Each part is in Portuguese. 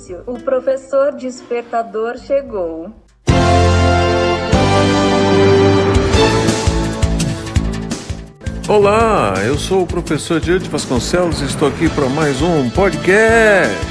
silêncio, o professor despertador chegou. Olá, eu sou o professor Diante Vasconcelos e estou aqui para mais um podcast.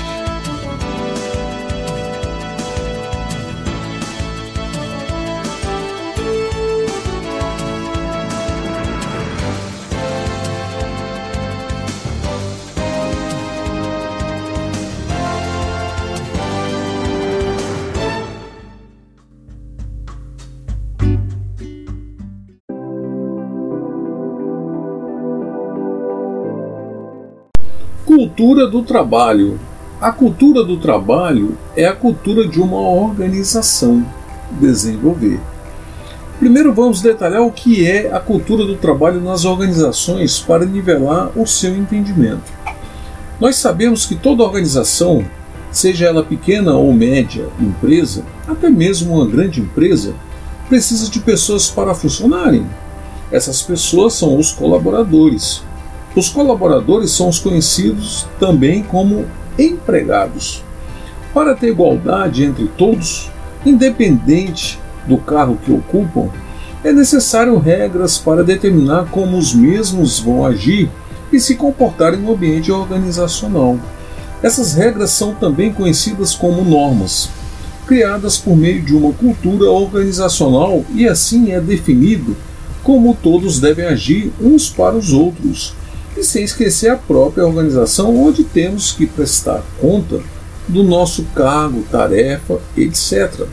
Cultura do trabalho. A cultura do trabalho é a cultura de uma organização. Desenvolver. Primeiro vamos detalhar o que é a cultura do trabalho nas organizações para nivelar o seu entendimento. Nós sabemos que toda organização, seja ela pequena ou média empresa, até mesmo uma grande empresa, precisa de pessoas para funcionarem. Essas pessoas são os colaboradores. Os colaboradores são os conhecidos também como empregados. Para ter igualdade entre todos, independente do cargo que ocupam, é necessário regras para determinar como os mesmos vão agir e se comportar no ambiente organizacional. Essas regras são também conhecidas como normas, criadas por meio de uma cultura organizacional, e assim é definido como todos devem agir uns para os outros, e sem esquecer a própria organização onde temos que prestar conta do nosso cargo, tarefa, etc.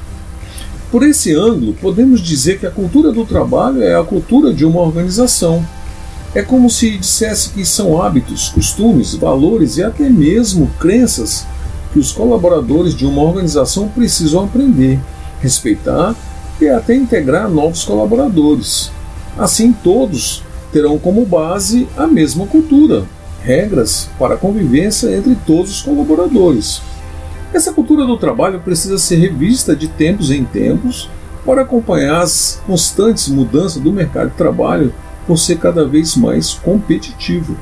Por esse ângulo, podemos dizer que a cultura do trabalho é a cultura de uma organização. É como se dissesse que são hábitos, costumes, valores e até mesmo crenças que os colaboradores de uma organização precisam aprender, respeitar e até integrar novos colaboradores. Assim, todos terão como base a mesma cultura, regras para a convivência entre todos os colaboradores. Essa cultura do trabalho precisa ser revista de tempos em tempos para acompanhar as constantes mudanças do mercado de trabalho por ser cada vez mais competitivo.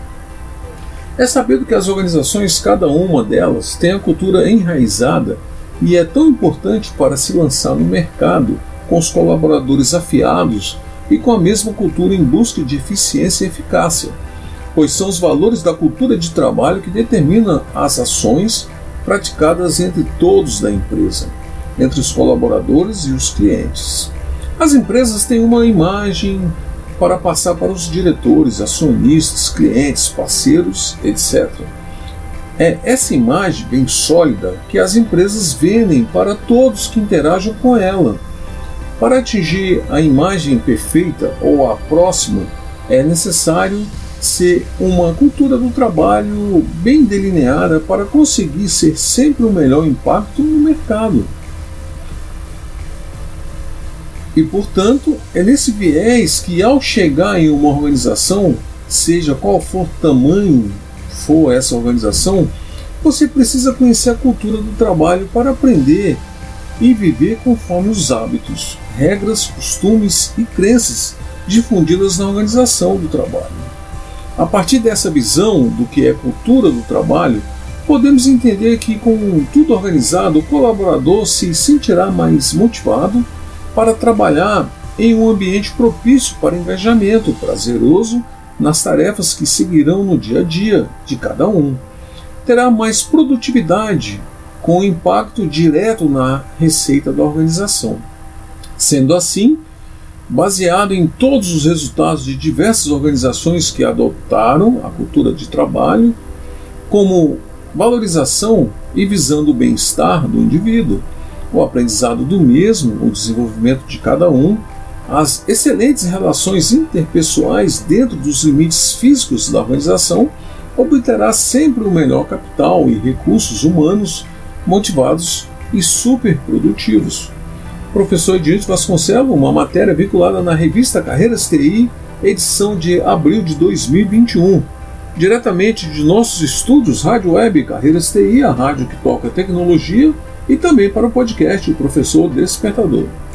É sabido que as organizações, cada uma delas, tem a cultura enraizada e é tão importante para se lançar no mercado com os colaboradores afiados e com a mesma cultura em busca de eficiência e eficácia, pois são os valores da cultura de trabalho que determinam as ações praticadas entre todos da empresa, entre os colaboradores e os clientes. As empresas têm uma imagem para passar para os diretores, acionistas, clientes, parceiros, etc. É essa imagem bem sólida que as empresas vendem para todos que interagem com ela. Para atingir a imagem perfeita ou a próxima, é necessário ser uma cultura do trabalho bem delineada para conseguir ser sempre o melhor impacto no mercado. E, portanto, é nesse viés que, ao chegar em uma organização, seja qual for o tamanho for essa organização, você precisa conhecer a cultura do trabalho para aprender e viver conforme os hábitos, regras, costumes e crenças difundidas na organização do trabalho. A partir dessa visão do que é cultura do trabalho, podemos entender que, com tudo organizado, o colaborador se sentirá mais motivado para trabalhar em um ambiente propício para engajamento prazeroso nas tarefas que seguirão no dia a dia de cada um. Terá mais produtividade, com impacto direto na receita da organização. Sendo assim, baseado em todos os resultados de diversas organizações que adotaram a cultura de trabalho como valorização e visando o bem-estar do indivíduo, o aprendizado do mesmo, o desenvolvimento de cada um, as excelentes relações interpessoais dentro dos limites físicos da organização, obterá sempre o melhor capital e recursos humanos motivados e superprodutivos. Professor Diante Vasconcelos, uma matéria vinculada na revista Carreiras TI, edição de abril de 2021. Diretamente de nossos estúdios Rádio Web Carreiras TI, a rádio que toca tecnologia, e também para o podcast O Professor Despertador.